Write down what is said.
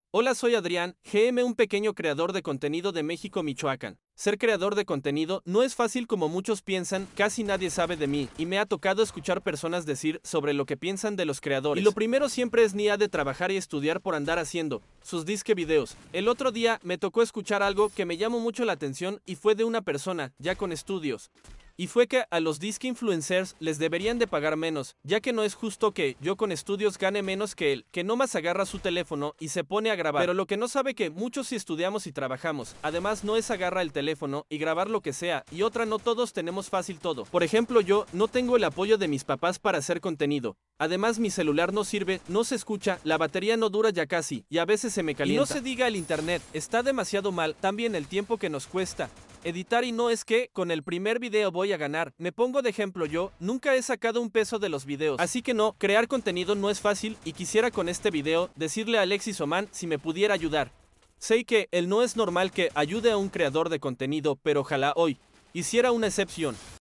Hola, soy Adrián, GM, un pequeño creador de contenido de México, Michoacán. Ser creador de contenido no es fácil como muchos piensan, casi nadie sabe de mí, y me ha tocado escuchar personas decir sobre lo que piensan de los creadores. Y lo primero siempre es ni ha de trabajar y estudiar por andar haciendo sus disque videos. El otro día me tocó escuchar algo que me llamó mucho la atención y fue de una persona, ya con estudios. Y fue que a los disque influencers les deberían de pagar menos, ya que no es justo que yo con estudios gane menos que él, que nomás agarra su teléfono y se pone a grabar. Pero lo que no sabe que muchos sí estudiamos y trabajamos, además no es agarra el teléfono y grabar lo que sea, y otra, no todos tenemos fácil todo. Por ejemplo, yo no tengo el apoyo de mis papás para hacer contenido. Además, mi celular no sirve, no se escucha, la batería no dura ya casi, y a veces se me calienta. Y no se diga el internet, está demasiado mal, también el tiempo que nos cuesta editar, y no es que con el primer video voy a ganar. Me pongo de ejemplo, yo nunca he sacado un peso de los videos, así que no, crear contenido no es fácil, y quisiera con este video decirle a Alexis Oman si me pudiera ayudar. Sé que él no es normal que ayude a un creador de contenido, pero ojalá hoy hiciera una excepción.